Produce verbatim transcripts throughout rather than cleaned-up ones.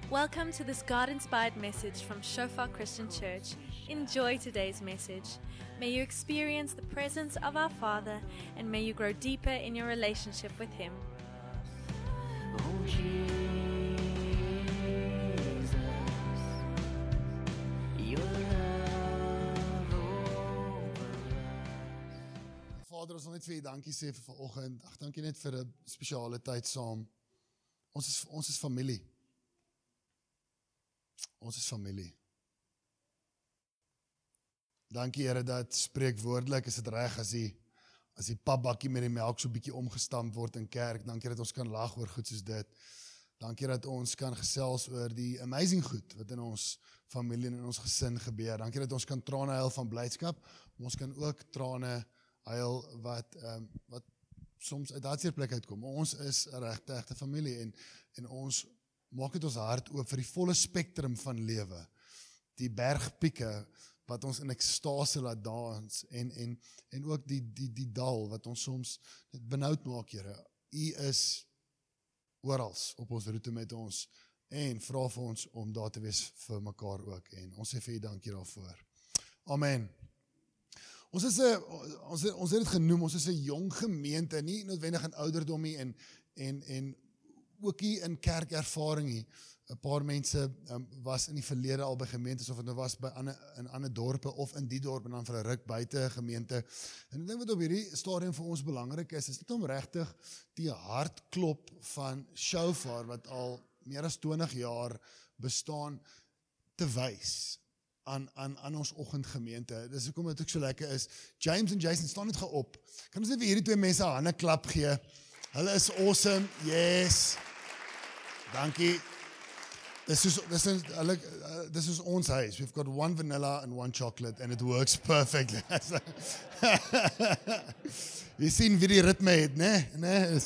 Welcome to this God-inspired message from Shofar Christian Church. Enjoy today's message. May you experience the presence of our Father and may you grow deeper in your relationship with Him. Oh, Jesus, your love over us. Vader, ons wil net vir U dankie sê vir vanoggend. Ag, dankie net vir 'n spesiale tyd saam. Ons is ons is familie. Ons is familie. Dankie Here dat spreekwoordelik is dit reg as die as die papbakkie met die melk so bietjie omgestamp word in kerk. Dankie dat ons kan lag oor goed soos dit. Dankie dat ons kan gesels oor die amazing goed wat in ons familie en in ons gesin gebeur. Dankie dat ons kan trane huil van blydskap. Ons kan ook trane huil wat um, wat soms uit daardie plek uitkom. Ons is 'n regte egte familie en en ons maak dit ons hart oop vir die volle spektrum van lewe. Die bergpieke wat ons in ekstase laat dans en en en ook die die die dal wat ons soms dit benoud maak, Here. U is oral op ons roete met ons en vra vir ons om daar te wees vir mekaar ook en ons sê vir U dankie daarvoor. Amen. Ons is 'n ons ons het dit genoem, ons is 'n jong gemeente, nie noodwendig in ouderdom nie en en en ook hier in kerkervaring hier. 'n Paar mense um, was in die verlede al by gemeentes of het nou was by ander, in ander dorpe of in die dorp en dan vir 'n ruk buite 'n gemeente. En ek dink wat op hierdie stadium vir ons belangrik is, is dit om regtig die hartklop van Shofar wat al meer as twintig jaar bestaan te wys aan aan aan ons oggendgemeente. Dis hoekom dit ook so lekker is. James en Jason staan net geop. Kan ons net vir hierdie twee mense 'n hande klap gee? Hulle is awesome. Yes. Dankie. This is this is hulle uh, this is ons huis. We've got one vanilla and one chocolate and it works perfectly. Jy sien wie die ritme het, né? Né?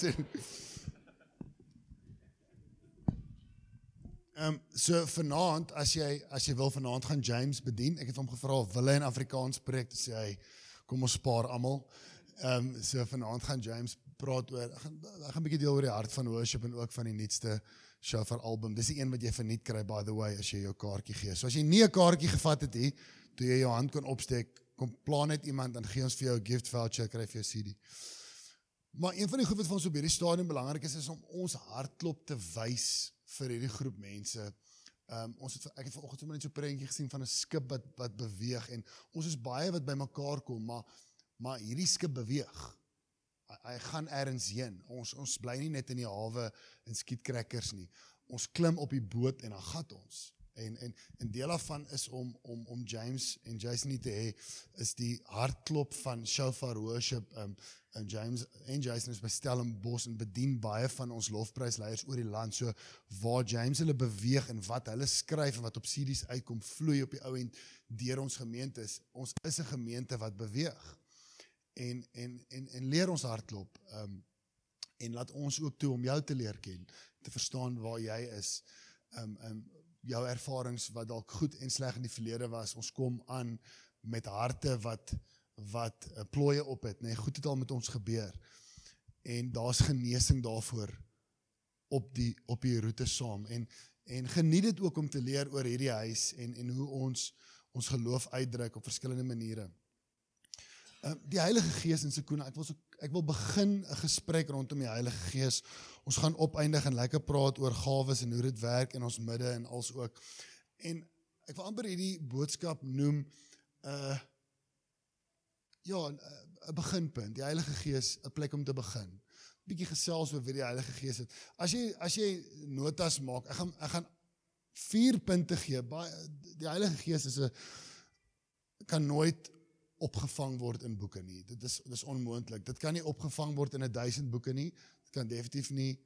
Um, so vanaand, as jy as jy wil vanaand gaan James bedien, ek het hom gevra of wil hy in Afrikaans preek, toe sê hy, kom ons spaar almal. Um, so vanaand gaan James praat oor, ek gaan, ek gaan 'n bietjie deel oor die hart van worship en ook van die nuutste Shofar album. Dis die een wat jy verniet kry, by the way, as jy jou kaartjie gee. So as jy nie 'n kaartjie gevat het hier, toe jy jou hand kon opsteek, kom plan net iemand, dan gee ons vir jou 'n gift voucher, kry vir jou C D. Maar een van die goed wat vir ons op hierdie stadium belangrik is, is om ons hartklop te wys vir hierdie groep mense. Um, ons het, ek het vanoggend sommer net so 'n prentjie gesien van 'n skip wat, wat beweeg, en ons is baie wat by mekaar kom, maar, maar hierdie skip beweeg. Hy, hy gaan ergens heen. Ons, ons bly nie net in die hawe en skiet crackers nie. Ons klim op die boot en dan gat ons. En, en, en deel daarvan is om, om, om James en Jason nie te hê, is die hartklop van Shofar Worship. Um, en James en Jason is by Stellenbosch en bedien baie van ons lofprysleiers oor die land. So waar James hulle beweeg en wat hulle skryf en wat op C D's uitkom, vloei op die ou end deur ons gemeente is. Ons is 'n gemeente wat beweeg. En, en, en, en leer ons hartklop. Um, en laat ons ook toe om jou te leer ken, te verstaan waar jy is. Um, um, jou ervarings wat dalk goed en sleg in die verlede was. Ons kom aan met harte wat wat uh, plooie op het, nee, goed het al met ons gebeur. En daar's genesing daarvoor op die op die roete saam. En en geniet dit ook om te leer oor hierdie huis en en hoe ons ons geloof uitdruk op verskillende maniere. Uh, die Heilige Gees in Sekuna, ek wil so, ek wil begin 'n gesprek rondom die Heilige Gees. Ons gaan opeindig en lekker praat oor gawes en hoe dit werk in ons midde en als ook. En ek wil amper hierdie boodskap noem uh ja, 'n beginpunt. Die Heilige Gees, 'n plek om te begin. Bietjie gesels oor wie die Heilige Gees het. As jy as jy notas maak, ek gaan ek gaan vier punte gee. Die Heilige Gees is 'n kan nooit opgevang word in boeke nie. Dit is, dit is onmoontlik. Dit kan nie opgevang word in 'n duisend boeke nie. Dit kan definitief nie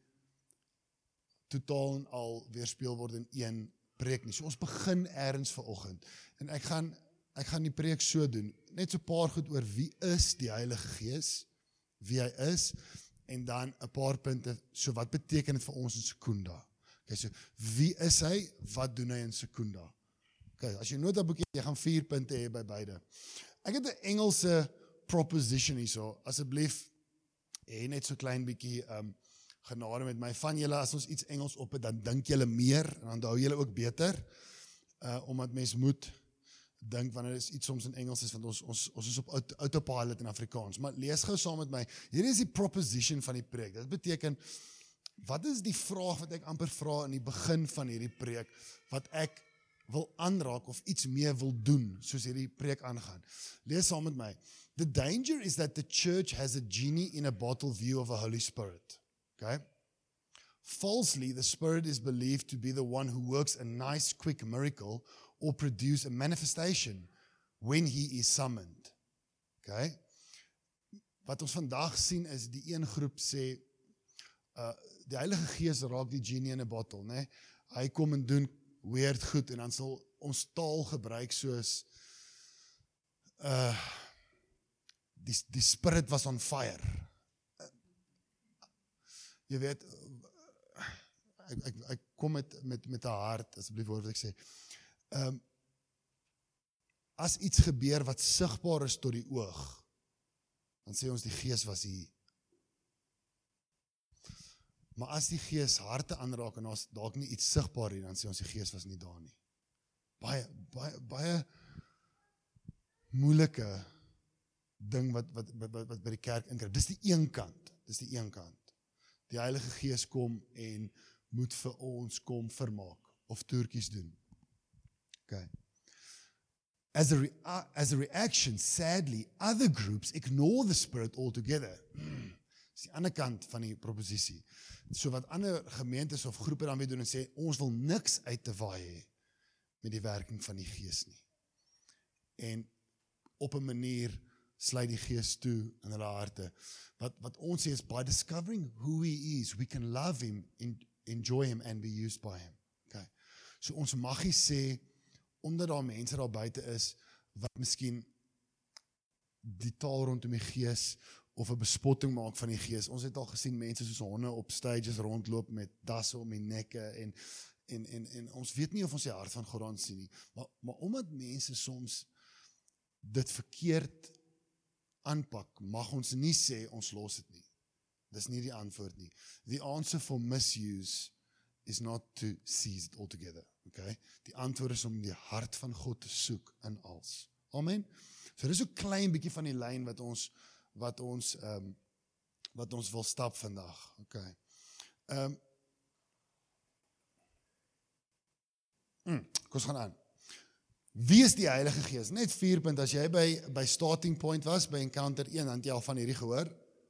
totaal al weerspieël word in een preek nie. So ons begin ergens vanoggend. En ek gaan ek gaan die preek so doen. Net so 'n paar goed oor wie is die Heilige Gees, wie hy is, en dan 'n paar punte, so wat beteken dit vir ons in Sekunda? Okay, so wie is hy? Wat doen hy in Sekunda? Okay, as jy notaboekie, jy gaan vier punte hê by beide. Ek het 'n Engelse proposition hierso, asseblief, hê net so klein bietjie um, genade met my. Van julle, as ons iets Engels op het, dan dink julle meer, en dan onthou julle ook beter, uh, omdat mens moet dink, wanneer is iets soms in Engels is, want ons, ons, ons is op auto, autopilot in Afrikaans. Maar lees gou saam met my, hier is die proposition van die preek. Dit beteken, wat is die vraag wat ek amper vra in die begin van hierdie preek, wat ek wil aanraak of iets meer wil doen, soos hierdie preek aangaan. Lees saam met my. The danger is that the church has a genie in a bottle view of a Holy Spirit. Okay? Falsely, the Spirit is believed to be the one who works a nice, quick miracle or produce a manifestation when he is summoned. Okay? Wat ons vandag sien is, die een groep sê, uh, die Heilige Gees raak die genie in 'n bottle, né? Hy kom en doen weird goed, en dan sal ons taal gebruik soos, uh, die, die Spirit was on fire. Uh, jy weet, ek, ek, ek kom met, met, met 'n hart, asseblief hoor wat ek sê, um, as iets gebeur wat sigbaar is tot die oog, dan sê ons die Gees was hier. Maar as die Gees harte aanraak en ons dalk nie iets sigbaar hier, dan sê ons die Gees was nie daar nie. Baie, baie, baie moeilike ding wat, wat, wat, wat by die kerk inkryp. Dis die een kant, dis die een kant. Die Heilige Gees kom en moet vir ons kom vermaak, of toertjies doen. Okay. As a, re as a reaction, sadly, other groups ignore the Spirit altogether. Dis die ander kant van die proposisie. So wat ander gemeentes of groepe dan weer doen en sê, ons wil niks uit te waai hê met die werking van die Gees nie. En op 'n manier sluit die Gees toe in hulle harte. Wat, wat ons sê is, by discovering who he is, we can love him, en, enjoy him and be used by him. Okay. So ons mag nie sê, omdat daar mense daar buite is, wat miskien die taal rondom die Gees, of 'n bespotting maak van die Gees. Ons het al gesien mense soos honde op stages rondloop met dasse om die nekke, en, en, en, en ons weet nie of ons die hart van God aan sien nie, maar, maar omdat mense soms dit verkeerd aanpak, mag ons nie sê, ons los dit nie. Dis nie die antwoord nie. The answer for misuse is not to seize it altogether. Okay? Die antwoord is om die hart van God te soek in alles. Amen? So dis so klein bietjie van die lyn wat ons wat ons um, wat ons wil stap vandag. Okay. Um, mm, kom ons gaan aan. Wie is die Heilige Gees? Net vier punt, as jy by, by starting point was, by encounter een, dan het jy al van hierdie gehoor.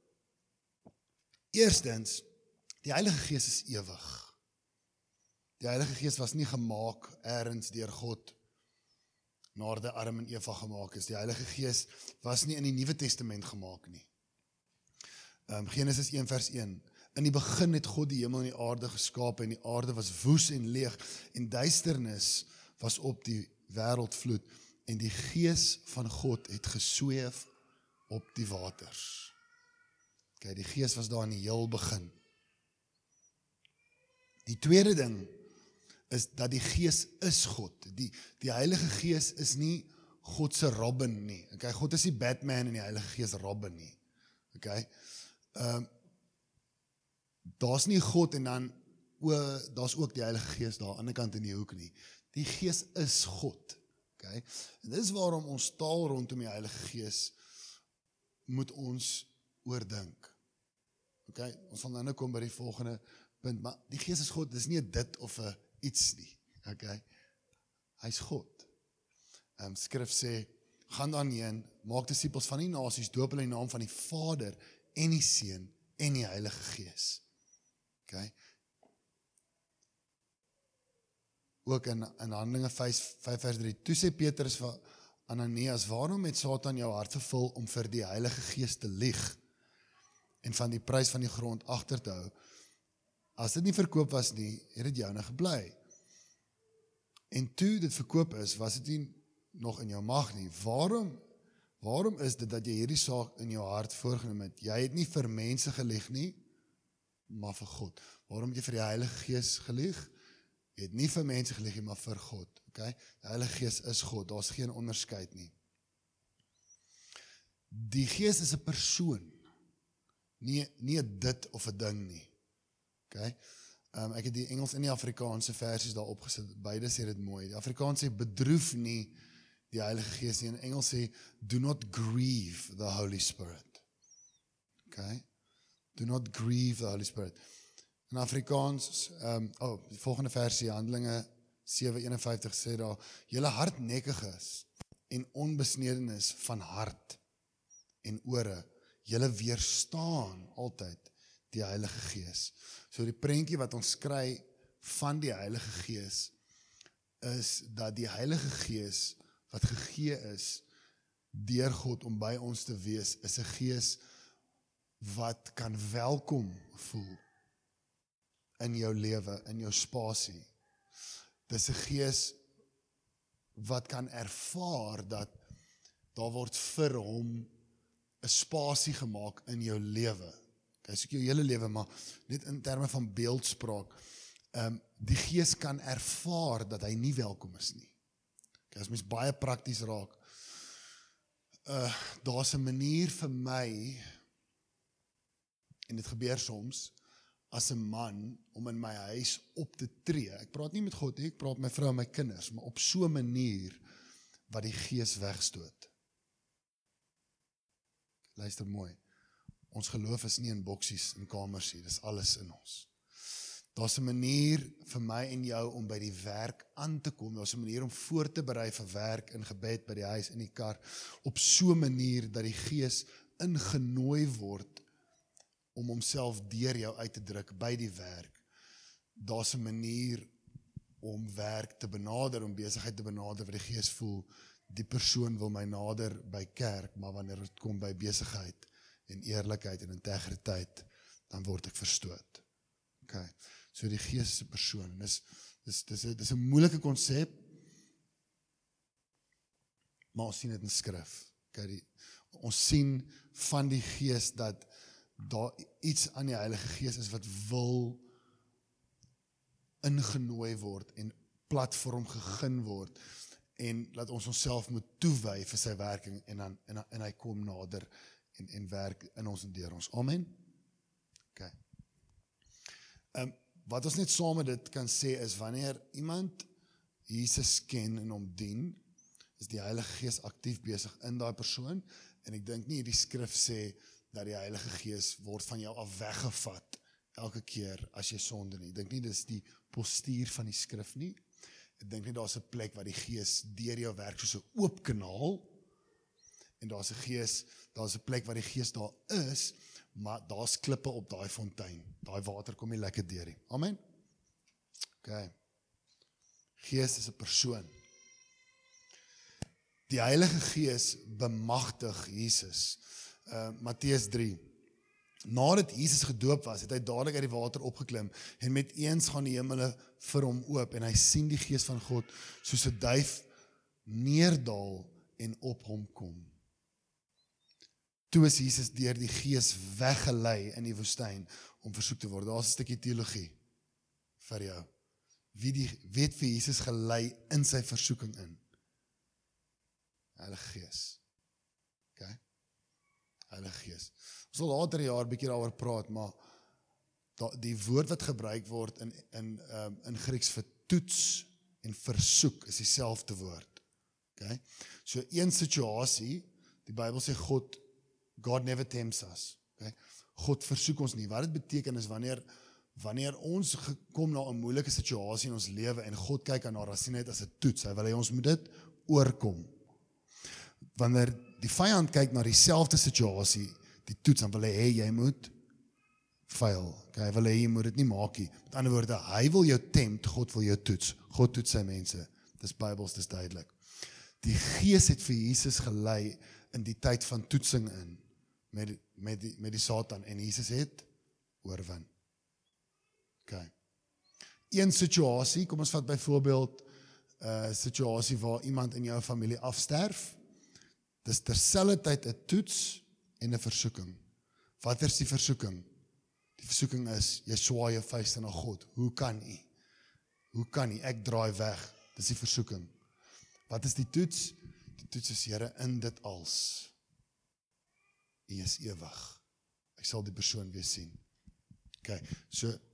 Eerstens, die Heilige Gees is ewig. Die Heilige Gees was nie gemaak ergens deur God, nadat Adam en Eva gemaak is. Die Heilige Gees was nie in die Nuwe Testament gemaak nie. Um, Genesis een vers een. In die begin het God die hemel en die aarde geskaap, en die aarde was woes en leeg, en duisternis was op die wêreldvloed, en die Gees van God het gesweef op die waters. Okay, die Gees was daar in die heel begin. Die tweede ding is dat die Gees is God. Die, die Heilige Gees is nie God se Robin nie. Okay, God is nie Batman en die Heilige Gees Robin nie. Okay, um, daar's nie God en dan, o, daar's ook die Heilige Gees daar, aan die ander kant in die hoek nie. Die Gees is God. Okay, en dis waarom ons taal rondom die Heilige Gees moet ons oordink. Okay, ons sal nou nou kom by die volgende punt, maar die Gees is God, dis nie 'n dit of 'n iets nie, okay? Hy's God. Um, skrif sê, gaan dan heen, maak disippels van die nasies, doop hulle in die naam van die Vader en die Seun en die Heilige Gees. Okay? Ook in, in Handelinge vyf vers drie, toe sê Petrus vir Ananias, waarom het Satan jou hart vervul om vir die Heilige Gees te lieg en van die prys van die grond agter te hou? As dit nie verkoop was nie, het dit joune gebly. En toe dit verkoop is, was dit nie nog in jou mag nie. Waarom, waarom is dit dat jy hierdie saak in jou hart voorgeneem het? Jy het nie vir mense gelieg nie, maar vir God. Waarom het jy vir die Heilige Gees gelieg? Jy het nie vir mense gelieg nie, maar vir God. Okay? Die Heilige Gees is God, daar is geen onderskeid nie. Die Gees is 'n persoon, nie, nie 'n dit of 'n ding nie. Okay? Um, ek het die Engels en die Afrikaanse versies daar opgesit, beide sê dit mooi. Die Afrikaans sê, bedroef nie die Heilige Gees nie, en Engels sê, do not grieve the Holy Spirit. Okay? Do not grieve the Holy Spirit. In Afrikaans, um, oh, die volgende versie, Handelinge sewe eenenvyftig sê daar, julle hardnekkig is en onbesnedenis van hart en ore, julle weerstaan altyd die Heilige Gees. So die prentjie wat ons kry van die Heilige Gees, is dat die Heilige Gees wat gegee is deur God om by ons te wees, is 'n Gees wat kan welkom voel in jou lewe, in jou spasie. Dis 'n Gees wat kan ervaar dat daar word vir hom 'n spasie gemaak in jou lewe. Okay, soek jou hele lewe, maar net in terme van beeldspraak. Um, die Gees kan ervaar dat hy nie welkom is nie. Okay, as mens baie prakties raak, uh, daar's 'n manier vir my, en dit gebeur soms, as 'n man, om in my huis op te tree. Ek praat nie met God nie, ek praat met my vrou en my kinders, maar op so 'n manier wat die Gees wegstoot. Luister mooi. Ons geloof is nie in boksies en kamers nie, dis alles in ons. Daar's 'n manier vir my en jou om by die werk aan te kom. Daar's 'n manier om voor te berei vir werk, in gebed, by die huis, in die kar, op so 'n manier dat die Gees ingenooi word om homself deur jou uit te druk by die werk. Daar's 'n manier om werk te benader, om besigheid te benader, wat die Gees voel, die persoon wil my nader by kerk, maar wanneer dit kom by besigheid en eerlikheid en integriteit, dan word ek verstoot. Okay. So die Gees is 'n persoon. Dis dis dis dis 'n moeilike konsep, maar ons sien dit in skrif. Okay, die, ons sien van die Gees dat daar iets aan die Heilige Gees is wat wil ingenooi word en platform gegin word, en dat ons onsself moet toewy vir sy werking, en dan en, en hy kom nader en, en werk in ons en deur ons. Amen. Okay. Um, wat ons net saam met dit kan sê is, wanneer iemand Jesus ken en hom dien, is die Heilige Gees aktief besig in daai persoon, en ek dink nie die skrif sê dat die Heilige Gees word van jou af weggevat elke keer as jy sonde nie. Ek dink nie dis die postuur van die skrif nie. Ek dink nie daar's 'n plek waar die Gees deur jou werk soos 'n oop kanaal, en daar's 'n Gees, daar's 'n plek waar die Gees daar is, maar daar's klippe op daai fontein. Daai water kom nie lekker deur nie. Amen. Okay. Gees is 'n persoon. Die Heilige Gees bemagtig Jesus. Uh, Matteus drie. Nadat Jesus gedoop was, het hy dadelik uit die water opgeklim, en met eens gaan die hemele vir hom oop, en hy sien die Gees van God soos 'n duif neerdal en op hom kom. Toe is Jesus deur die Gees weggelei in die woestyn om versoek te word. Daar's 'n stukkie teologie vir jou. Wie die wie het vir Jesus gelei in sy versoeking in? Heilige Gees. Okay? Heilige Gees. Ons sal later jaar 'n bietjie daaroor praat, maar die woord wat gebruik word in in um, in Grieks vir toets en versoek is dieselfde woord. Okay? So een situasie, die Bybel sê God God never tempts us. Okay? God versoek ons nie. Wat dit beteken is wanneer wanneer ons kom na 'n moeilike situasie in ons lewe en God kyk aan haar, sien hy dit as 'n toets. Hy wil hê ons moet dit oorkom. Wanneer die vyand kyk na dieselfde situasie, die toets, dan wil hy hê jy moet fail. Okay, hy wil hê jy moet dit nie maak nie. Met ander woorde, hy wil jou tempt, God wil jou toets. God toets sy mense. Dis Bybels, dis duidelik. Die Gees het vir Jesus gelei in die tyd van toetsing in met met die met die Satan, en Jesus het oorwin. Okay. Een situasie, kom ons vat byvoorbeeld 'n uh, situasie waar iemand in jou familie afsterf. Dis terselfdertyd 'n toets en 'n versoeking. Wat is die versoeking? Die versoeking is, jy swaai jou vuiste na God. Hoe kan u? Hoe kan u? Ek draai weg. Dis die versoeking. Wat is die toets? Die toets is, Here, in dit als. U is ewig. Ek sal die persoon weer sien. Okay, so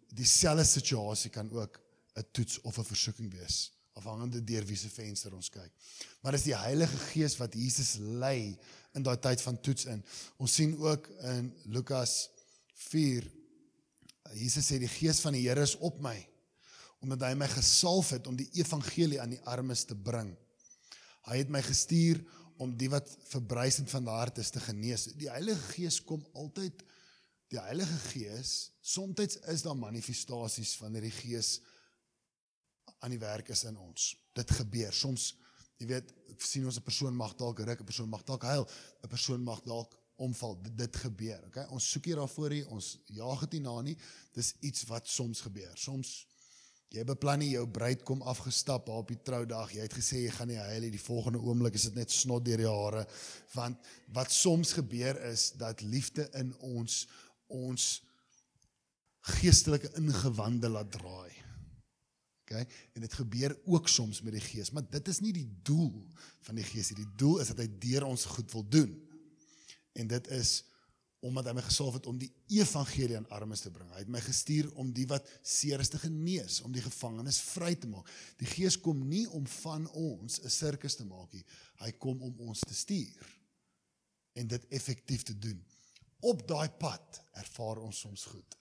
dieselfde situasie kan ook 'n toets of 'n versoeking wees, afhangende deur wie se venster ons kyk. Maar dis die Heilige Gees wat Jesus lei in daai tyd van toets in. Ons sien ook in Lukas vier, Jesus sê die Gees van die Here is op my, omdat hy my gesalf het om die evangelie aan die armes te bring. Hy het my gestuur om die wat verbruisend van die hart is te genees. Die Heilige Gees kom altyd, die Heilige Gees, soms is daar manifestasies wanneer die Gees aan die werk is in ons. Dit gebeur. Soms, jy weet, sien ons 'n persoon mag dalk ruk, 'n persoon mag dalk huil, 'n persoon mag dalk omval. Dit, dit gebeur, okay? Ons soek hier daarvoor nie, ons jaag dit nie na nie. Dis iets wat soms gebeur. Soms jy beplan nie, jou bruid kom afgestap op die troudag, jy het gesê jy gaan nie huil nie, die volgende oomblik is dit net snot deur die hare, want wat soms gebeur is, dat liefde in ons, ons geestelike ingewande laat draai. Okay? En dit gebeur ook soms met die Gees, maar dit is nie die doel van die Gees. Die doel is dat hy deur ons goed wil doen. En dit is omdat hy my gesalf het om die evangelie aan armes te bring. Hy het my gestuur om die wat seer is te genees, om die gevangenes vry te maak. Die Gees kom nie om van ons 'n sirkus te maak nie. Hy kom om ons te stuur en dit effektief te doen. Op daai pad ervaar ons soms goed.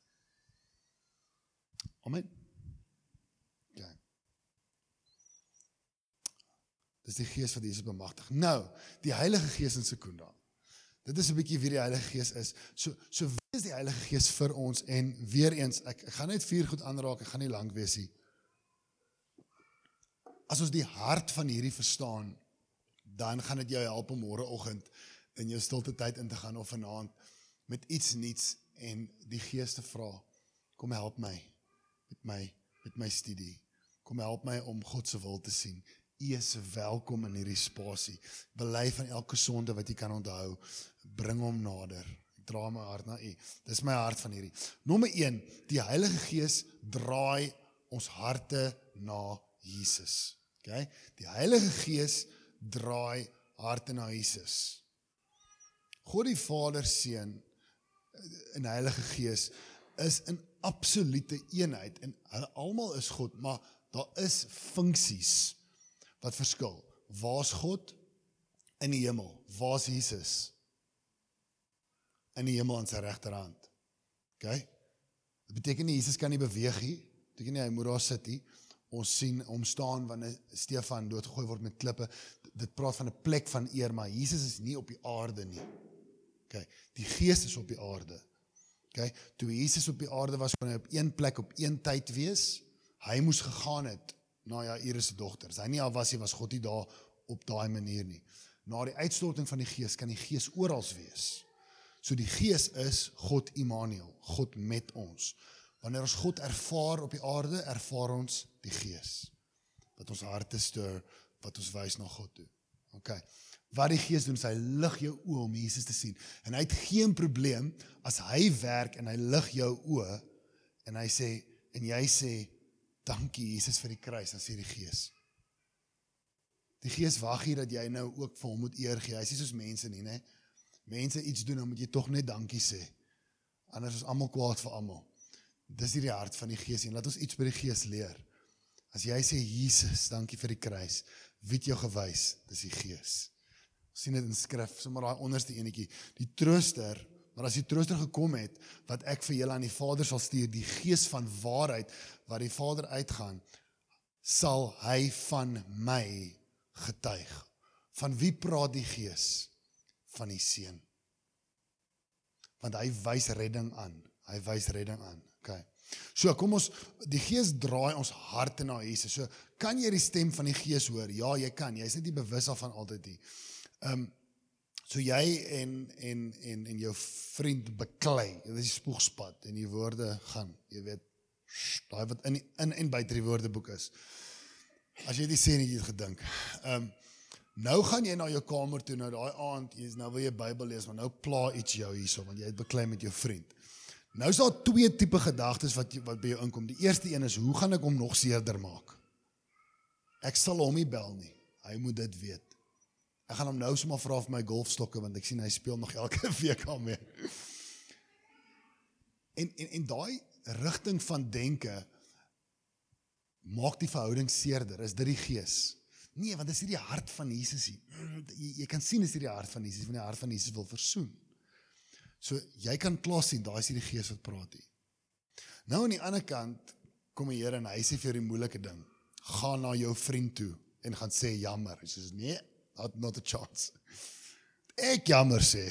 Amen. Okay. Dis die Gees wat Jesus bemagtig. Nou, die Heilige Gees in Sekunda. Dit is 'n bietjie wie die Heilige Gees is. So, so wie is die Heilige Gees vir ons? En weer eens, ek, ek gaan net vier goed aanraak, ek gaan nie lank wees nie. As ons die hart van hierdie verstaan, dan gaan dit jou help om môreoggend in jou stilte tyd in te gaan of vanaand met iets nuuts en die Gees te vra, kom help my met my met my studie. Kom help my om God se wil te sien. U is welkom in hierdie spasie. Bely van elke sonde wat jy kan onthou. Bring hom nader. Ek dra my hart na U. Dis my hart van hierdie. Nommer een, die Heilige Gees draai ons harte na Jesus. Okay? Die Heilige Gees draai harte na Jesus. God die Vader, Seun en Heilige Gees is in absolute eenheid en hulle almal is God, maar daar is funksies wat verskil. Waar's God? In die hemel. Waar's Jesus? In die hemel aan sy regterhand. Okay? Dit beteken nie Jesus kan nie beweeg nie. Dit beteken nie hy moet daar sit nie. Ons sien hom staan wanneer Stefan doodgegooi word met klippe. Dit praat van 'n plek van eer, maar Jesus is nie op die aarde nie. Okay? Die Gees is op die aarde. Okay? Toe Jesus op die aarde was, kon hy op een plek op een tyd wees. Hy moes gegaan het na Jairus se dogter. As hy nie al was nie, was God nie daar op daai manier nie. Na die uitstorting van die Gees kan die Gees oral wees. So die Gees is God Immanuel, God met ons. Wanneer ons God ervaar op die aarde, ervaar ons die Gees. Wat ons harte stuur, wat ons wys na God toe. Okay. Wat die Gees doen, is hy lig jou oë om Jesus te sien. En hy het geen probleem as hy werk en hy lig jou oë en hy sê, en jy sê, dankie Jesus vir die kruis, dan sê die Gees. Die Gees wag hier dat jy nou ook vir hom moet eer gee. Hy is nie soos mense nie, né? Mense iets doen, dan moet jy tog net dankie sê. Anders is almal kwaad vir almal. Dis hier die hart van die Gees en laat ons iets by die Gees leer. As jy sê Jesus, dankie vir die kruis, wie het jou gewys? Dis die Gees. Ons sien dit in skrif, sommer daai onderste enetjie. Die trooster, maar as die trooster gekom het, wat ek vir julle aan die Vader sal stuur, die Gees van waarheid, wat die Vader uitgaan, sal hy van my getuig. Van wie praat die Gees? Van die Seun. Want hy wys redding aan. Hy wys redding aan. Okay. So kom ons, die Gees draai ons harte na Jesus. So kan jy die stem van die Gees hoor? Ja, jy kan. Jy is net nie bewus daarvan altyd nie. Um, so jy en, en, en, en jou vriend beklei, dit is die spoegspad en die woorde gaan, jy weet, daai wat in, in en buite die woordeboek is. As jy dit sê nie, jy het gedink. Um, nou gaan jy na jou kamer toe, nou daai aand, jy, nou wil jy Bybel lees, maar nou pla iets jou hierso, want jy het beklei met jou vriend. Nou is daar twee tipe gedagtes wat, wat by jou inkom. Die eerste een is, hoe gaan ek hom nog seerder maak? Ek sal hom nie bel nie, hy moet dit weet. Ek gaan hom nou sommer vra vir my golfstokke, want ek sien hy speel nog elke week al mee. En, en, en daai rigting van denke maak die verhouding seerder, is dit die gees? Nee, want dit is nie die hart van Jesus nie. Jy, jy kan sien, dit is nie die hart van Jesus, want die hart van Jesus wil versoen. So, jy kan klaar sien, daar is nie die gees wat praat nie. Nou aan die ander kant, kom die Here en hy sê vir die moeilike ding, ga na jou vriend toe, en gaan sê jammer. Hy sê, nee, not, not a chance. Ek jammer sê.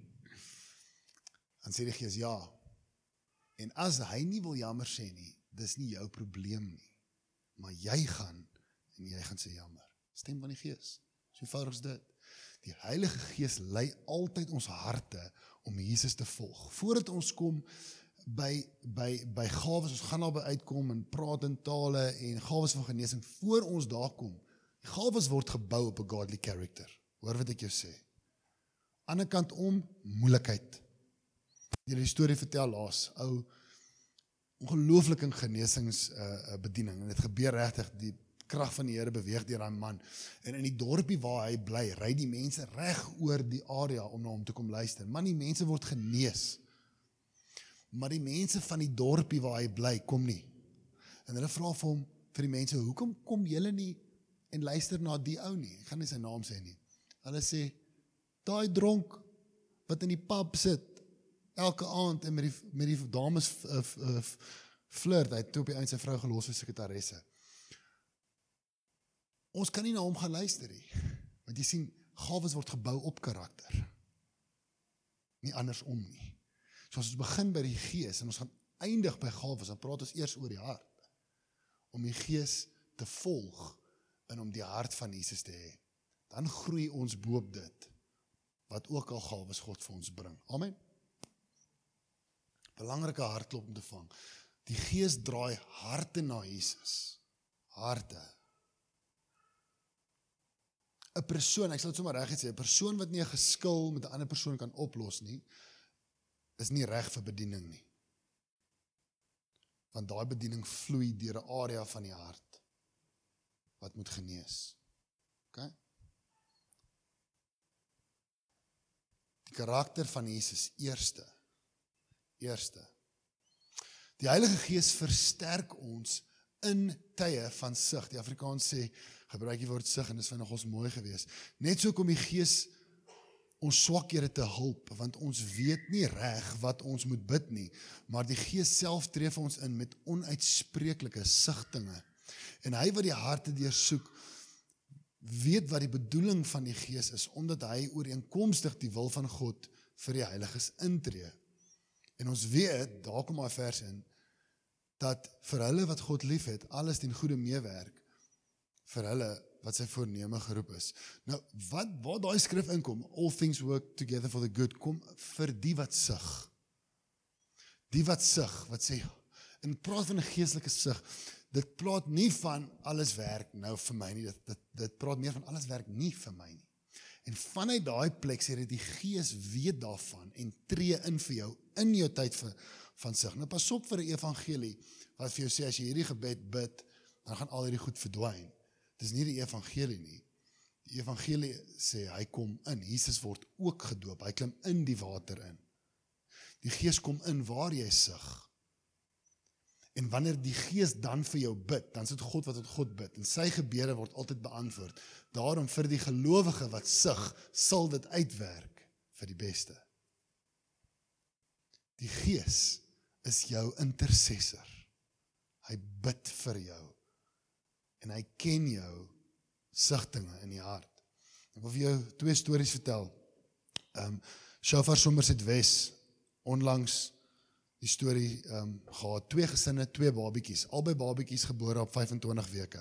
Dan sê die gees, ja. En as hy nie wil jammer sê nie, dis nie jou probleem nie. Maar jy gaan, en jy gaan sê jammer. Stem van die gees. So eenvoudig is dit. Die Heilige Gees lei altyd ons harte om Jesus te volg. Voordat ons kom by, by, by gawes, ons gaan daarby uitkom en praat in tale en gawes van genesing, voor ons daar kom, die gawes word gebou op 'n godly character. Hoor wat ek jou sê. Ander kant om, moeilikheid. Jy die storie vertel laas, ou, ongelooflik in genesingsbediening, uh, en dit gebeur regtig, die krag van die Here beweeg deur daai man, en in die dorpie waar hy bly, ry die mense reg oor die area om na hom te kom luister. Man, die mense word genees, maar die mense van die dorpie waar hy bly, kom nie. En hulle vra vir hom, vir die mense, hoekom kom julle nie en luister na die ou nie? Ek gaan nie sy naam sê nie. Hulle sê, daai dronk, wat in die pub sit, elke aand, en met die, met die dames uh, uh, flirt, hy het toe op die eind sy vrou gelos vir sekretaresse. Ons kan nie na hom gaan luister nie, want jy sien, gawes word gebou op karakter, nie andersom nie. So as ons begin by die gees, en ons gaan eindig by gawes, dan praat ons eers oor die hart, om die gees te volg, en om die hart van Jesus te hê. Dan groei ons boop dit, wat ook al gawes God vir ons bring. Amen. Belangrike hartklop om te vang. Die gees draai harte na Jesus. Harte. 'n Persoon, ek sal dit sommer reguit sê, 'n persoon wat nie 'n geskil met 'n ander persoon kan oplos nie, is nie reg vir bediening nie. Want daai bediening vloei deur 'n area van die hart wat moet genees. OK? Die karakter van Jesus eerste. Eerste. Die Heilige Gees versterk ons in tye van sug. Die Afrikaans sê, gebruik die woord sug, en dis vir nogals mooi gewees. Net so kom die Gees ons swakhede te hulp, want ons weet nie reg wat ons moet bid nie, maar die Gees self tree vir ons in met onuitspreeklike sigtinge. En hy wat die harte deursoek, weet wat die bedoeling van die Gees is, omdat hy ooreenkomstig die wil van God vir die heiliges intree. En ons weet, daar kom maar vers in, dat vir hulle wat God lief het, alles ten goeie meewerk, vir hulle wat sy voorneme geroep is. Nou, wat, waar daai skrif inkom, all things work together for the good, kom vir die wat sug. Die wat sug, wat sê, en praat van 'n geestelike sug, dit praat nie van alles werk nou vir my nie, dit, dit, dit praat meer van alles werk nie vir my nie. En vanuit daai plek sê dit die Gees weet daarvan en tree in vir jou, in jou tyd van, van sug. Nou pas op vir 'n evangelie, wat vir jou sê, as jy hierdie gebed bid, dan gaan al hierdie goed verdwyn. Dis nie die evangelie nie. Die evangelie sê, hy kom in, Jesus word ook gedoop, hy klim in die water in. Die Gees kom in waar jy sug. En wanneer die Gees dan vir jou bid, dan is dit God wat tot God bid, en sy gebede word altyd beantwoord. Daarom vir die gelowige wat sug, sal dit uitwerk vir die beste. Die Gees is jou intercessor. Hy bid vir jou. En hy ken jou sigtinge in die hart. Ek wil vir jou twee stories vertel. Um, Shofar Somerset West, onlangs die storie um, gehad, twee gesinne, twee babiekies, albei babiekies gebore op vyfentwintig weke.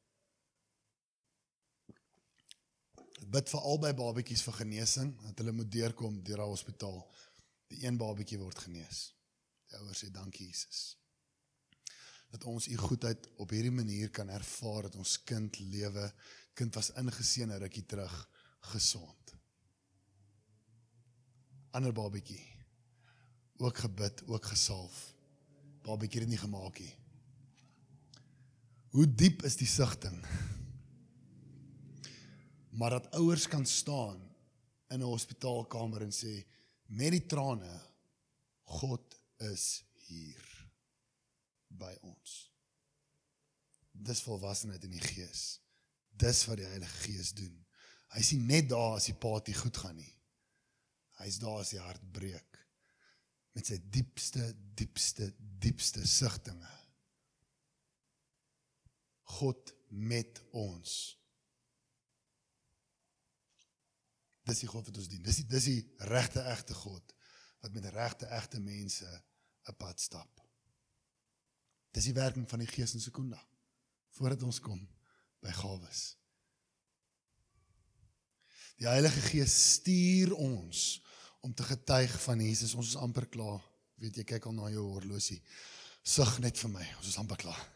Ek bid vir albei babiekies vir genesing, dat hulle moet deurkom deur die hospitaal. Die een babiekie word genees. Die ouers sê, dankie Jesus. Dat ons u goedheid op hierdie manier kan ervaar, dat ons kind lewe, kind was ingeseën 'n rukkie terug, gesond. Ander babiekie, ook gebid, ook gesalf. Babiekie het nie gemaak nie. Hoe diep is die sigting? Maar dat ouers kan staan in 'n hospitaalkamer en sê, met die trane, God is hier. by ons. Dis volwassenheid in die gees. Dis wat die Heilige Gees doen. Hy is nie net daar as die party goed gaan nie. Hy is daar as die hart breek. Met sy diepste, diepste, diepste sigtinge. God met ons. Dis die God wat ons dien. Dis die, dis die regte, egte God, wat met regte, egte mense 'n pad stap. Dis die werking van die Gees in Sekunda, voordat ons kom by gawes. Die Heilige Gees stuur ons om te getuig van Jesus. Ons is amper klaar. Weet jy, kyk al na jou horlosie. Sug net vir my, ons is amper klaar.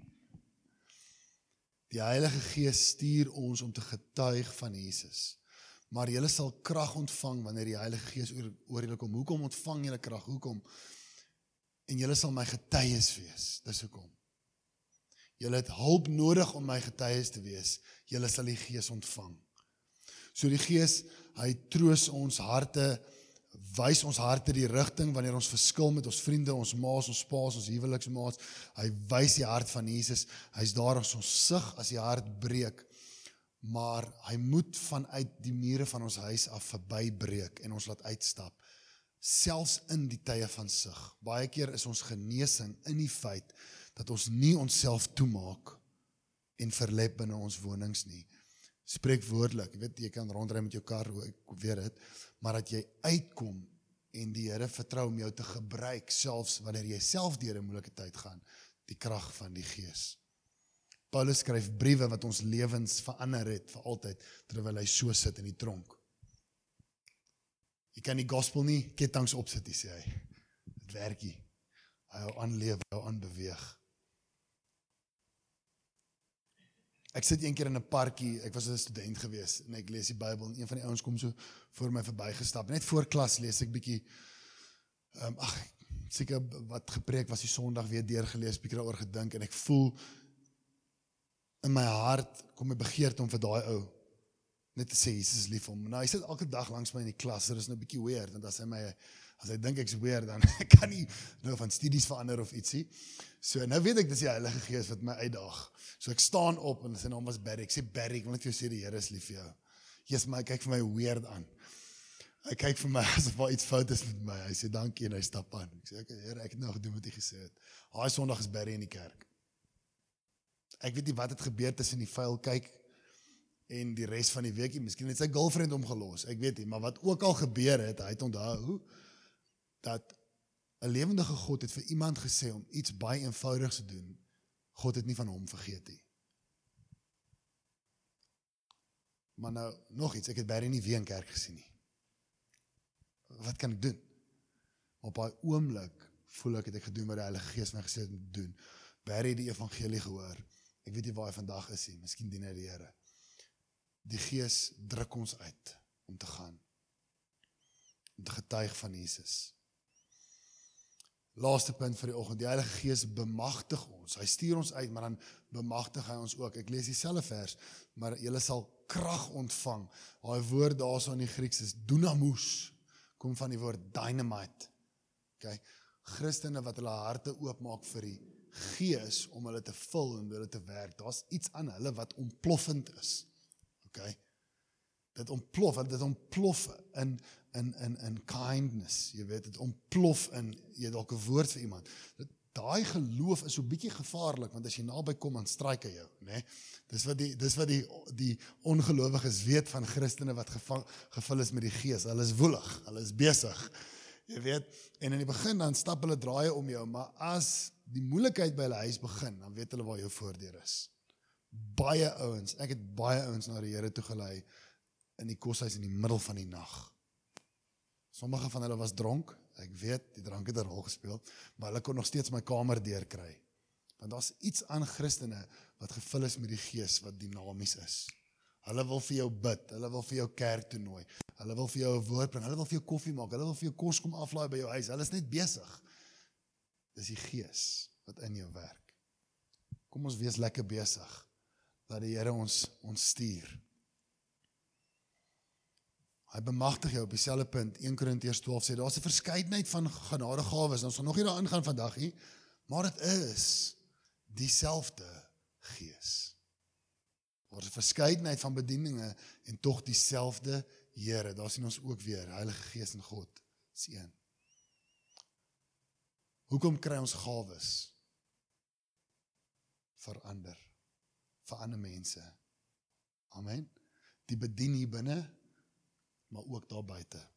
Die Heilige Gees stuur ons om te getuig van Jesus. Maar julle sal krag ontvang wanneer die Heilige Gees oor, oor julle kom. Hoekom ontvang julle krag? Hoekom? En julle sal my getuies wees. Dis hoekom. Julle het hulp nodig om my getuies te wees. Julle sal die Gees ontvang. So die Gees, hy troos ons harte, wys ons harte die rigting wanneer ons verskil met ons vriende, ons maas, ons paas, ons huweliksmaats. Hy wys die hart van Jesus. Hy's daar as ons sug as die hart breek. Maar hy moet vanuit die mure van ons huis af verbybreek en ons laat uitstap. Selfs in die tye van sug. Baie keer is ons genesing in die feit dat ons nie onsself toemaak en verlep binne ons wonings nie. Spreek woordelik, jy weet, jy kan rondry met jou kar, ek weet het, maar dat jy uitkom en die Here vertrou om jou te gebruik, selfs wanneer jy self deur 'n moeilike tyd gaan, die krag van die Gees. Paulus skryf briewe wat ons lewens verander het vir altyd, terwyl hy so sit in die tronk. Jy kan die gospel nie ketTINGS opsit, sê hy. Dit werk nie. Hy hou aan lewe, hy hou aan beweeg. Ek sit een keer in 'n parkie, ek was 'n student gewees, en ek lees die Bybel, en een van die ouens kom so voor my verbygestap. Net voor klas lees ek bietjie, um, ag, seker wat gepreek was die Sondag weer deurgelees, bietjie daaroor gedink, en ek voel, in my hart, kom my begeerte om vir daai ou, net te sê, Jesus is lief vir hom. Nou, hy sit elke dag langs my in die klas, dit is nou bietjie weird, want as hy my, as hy dink ek's weird, dan kan hy nou van studies verander of ietsie. So, nou weet ek, dis die Heilige Gees wat my uitdaag. So, ek staan op, en sy naam was Barry, ek sê, Barry, ek wil net vir jou sê, die Here is lief vir jou. Jesus, maar hy kyk vir my weird aan. Hy kyk vir my, asof daar iets fout is met my. Hy sê, dankie, en hy stap aan. Ek sê, okay, Here, ek het nou gedoen wat hy gesê het. Haai Sondag is Barry in die kerk. Ek weet nie wat het gebeur tussen die vuil kyk en die res van die weekie, miskien het sy girlfriend omgelos, ek weet nie, maar wat ook al gebeur het, hy het onthou, dat 'n lewendige God het vir iemand gesê om iets baie eenvoudigs te doen, God het nie van hom vergeet nie. Maar nou, nog iets, ek het Barry nie weer in kerk gesien nie. Wat kan ek doen? Op daai oomblik voel ek het ek gedoen wat die Heilige Gees my gesê het om te doen. Barry het die evangelie gehoor. Ek weet nie waar hy vandag is nie, miskien dien hy die Here. Die Gees druk ons uit om te gaan. Om te getuig van Jesus. Laaste punt vir die oggend, die Heilige Gees bemagtig ons. Hy stuur ons uit, maar dan bemagtig hy ons ook. Ek lees dieselfde vers, maar julle sal krag ontvang. Daai woord daarso in die Grieks is dunamus, kom van die woord dynamite. Okay? Christene wat hulle harte oopmaak vir die Gees om hulle te vul en hulle te werk. Daar's iets aan hulle wat ontploffend is. Okay? Dit ontplof, dit ontplof in in in in kindness, jy weet, dit ontplof in jy dalk 'n woord vir iemand. Daai geloof is so bietjie gevaarlik, want as jy naby kom dan straik hy jou, né? Dis wat die dis wat die die ongelowiges weet van Christene wat gevang, gevul is met die Gees. Hulle is woelig, hulle is besig. Jy weet, en in die begin dan stap hulle draaie om jou, maar as die moeilikheid by hulle huis begin, dan weet hulle waar jou voordeur is. Baie ouens, ek het baie ouens na die Here toe gelei in die koshuis in die middel van die nag. Sommige van hulle was dronk, ek weet, die drank het 'n rol gespeel, maar hulle kon nog steeds my kamer deurkry. Want daar's iets aan Christene wat gevul is met die Gees wat dinamies is. Hulle wil vir jou bid, hulle wil vir jou kerk toe nooi, hulle wil vir jou 'n woord bring, hulle wil vir jou koffie maak, hulle wil vir jou kos kom aflaai by jou huis, hulle is net besig. Dis die Gees wat in jou werk. Kom ons wees lekker besig, dat die Here ons, ons stuur. Hy bemagtig jou op dieselfde punt, Eerste Korintiërs twaalf sê, daar's 'n verskeidenheid van genadegawes, ons gaan nog nie daarin gaan vandag nie, Maar dit is dieselfde Gees. Daar is 'n verskeidenheid van bedieninge en tog dieselfde Here. Daar sien ons ook weer Heilige Gees en God is een. Hoekom kry ons gawes? Vir ander, vir ander mense. Amen. Die bedien hier binne, maar ook daar buite.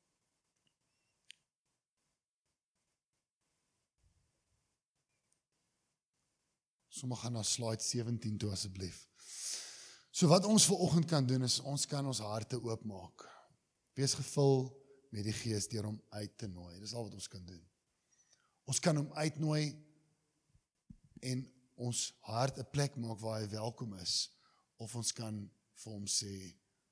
Sommige gaan na slide sewentien toe asseblief. So wat ons vanoggend kan doen is, ons kan ons harte oopmaak. Wees gevul met die Gees deur hom uit te nooi. Dis al wat ons kan doen. Ons kan hom uitnooi en ons hart 'n plek maak waar hy welkom is, of ons kan vir hom sê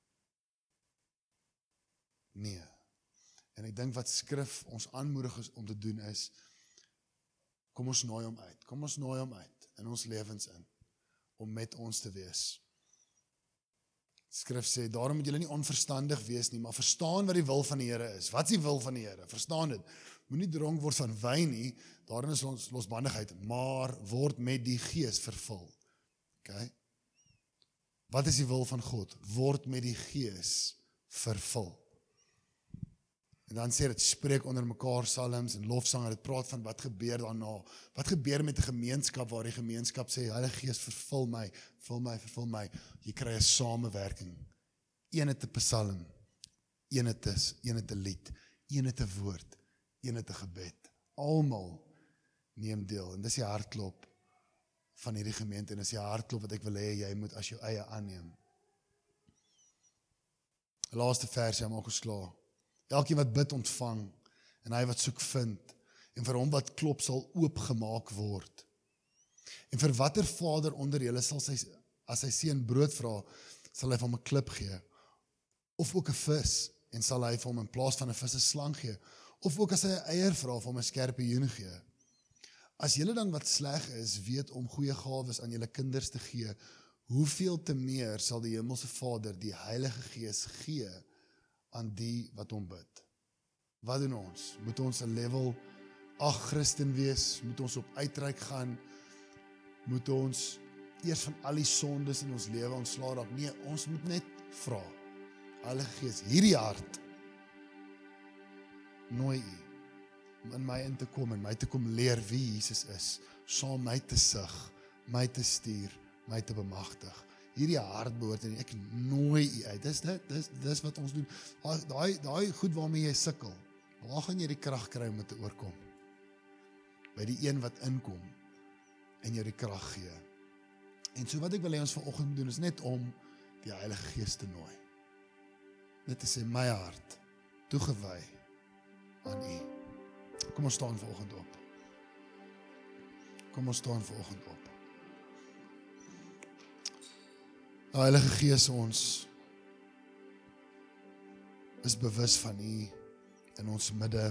nee. En ek dink wat skrif ons aanmoedig is om te doen is, kom ons nooi hom uit. Kom ons nooi hom uit in ons lewens in, om met ons te wees. Skrif sê, daarom moet julle nie onverstandig wees nie, maar verstaan wat die wil van die Here is. Wat is die wil van die Here? Verstaan dit. Moenie dronk word van wyn nie, daarin is ons losbandigheid, maar word met die Gees vervul. Okay? Wat is die wil van God? Word met die Gees vervul. En dan sê dit, spreek onder mekaar psalms en lofsange, dit praat van wat gebeur daarna. Wat gebeur met 'n gemeenskap waar die gemeenskap sê, Heilige Gees vervul my, vervul my, vervul my. Jy kry 'n samewerking. Een het 'n psalm, een het 'n een het 'n lied, een het 'n woord, een het 'n gebed. Almal neem deel. En dis die hartklop van hierdie gemeente, en dis die hartklop wat ek wil hê jy moet as jou eie aanneem. Laaste vers, jy maak ons klaar. Elkeen wat bid ontvang, en hy wat soek vind, en vir hom wat klop sal oopgemaak word. En vir watter vader onder julle sal sy, as sy seun brood vra, sal hy vir hom 'n klip gee, of ook 'n vis, en sal hy vir hom in plaas van 'n vis 'n slang gee, of ook as hy 'n eier vra, vir hom 'n skorpioen gee. As julle dan wat sleg is, weet om goeie gawes aan julle kinders te gee, hoeveel te meer sal die hemelse Vader die Heilige Gees gee aan die wat hom bid. Wat doen ons? Moet ons 'n level ag Christen wees? Moet ons op uitreik gaan? Moet ons eers van al die sondes in ons lewe ontslae raak? Nee, ons moet net vra. Heilige Gees, hierdie hart nooi U om in my in te kom en my te kom leer wie Jesus is, saam my te sug, my te stuur, my te bemagtig. Hierdie hart behoort en ek nooi U uit. Dis dit, dis dis wat ons doen. Daai daai goed waarmee jy sukkel. Waar gaan jy die krag kry om dit te oorkom? By die een wat inkom en jou die krag gee. En so wat ek wil hê ons vanoggend doen is net om die Heilige Gees te nooi. Net te sê my hart toegewy aan U. Kom ons staan vanoggend op. Kom ons staan vanoggend op. Heilige Gees, ons is bewus van U in ons midde.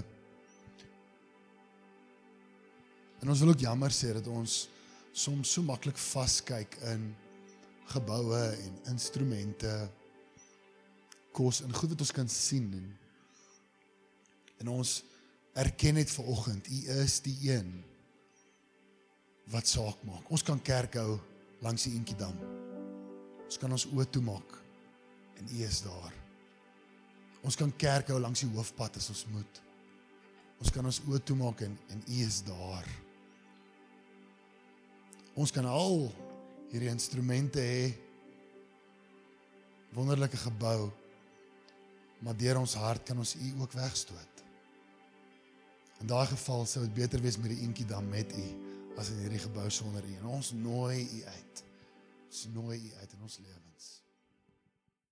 En ons wil ook jammer sê dat ons soms so maklik vaskyk in geboue en instrumente, kos en goed wat ons kan sien. En, en ons erken net vanoggend, U is die een wat saak maak. Ons kan kerk hou langs die Inkiedam. Ons kan ons oë toemaak en U is daar. Ons kan kerk hou langs die hoofpad as ons moet. Ons kan ons oë toemaak en, en U is daar. Ons kan al hierdie instrumente hê, wonderlike gebou, maar deur ons hart kan ons U ook wegstoot. In daai geval sou dit beter wees met die Inkiedam met U, as in hierdie gebou sonder U. En ons nooi U uit. Ons nooi U uit in ons lewens.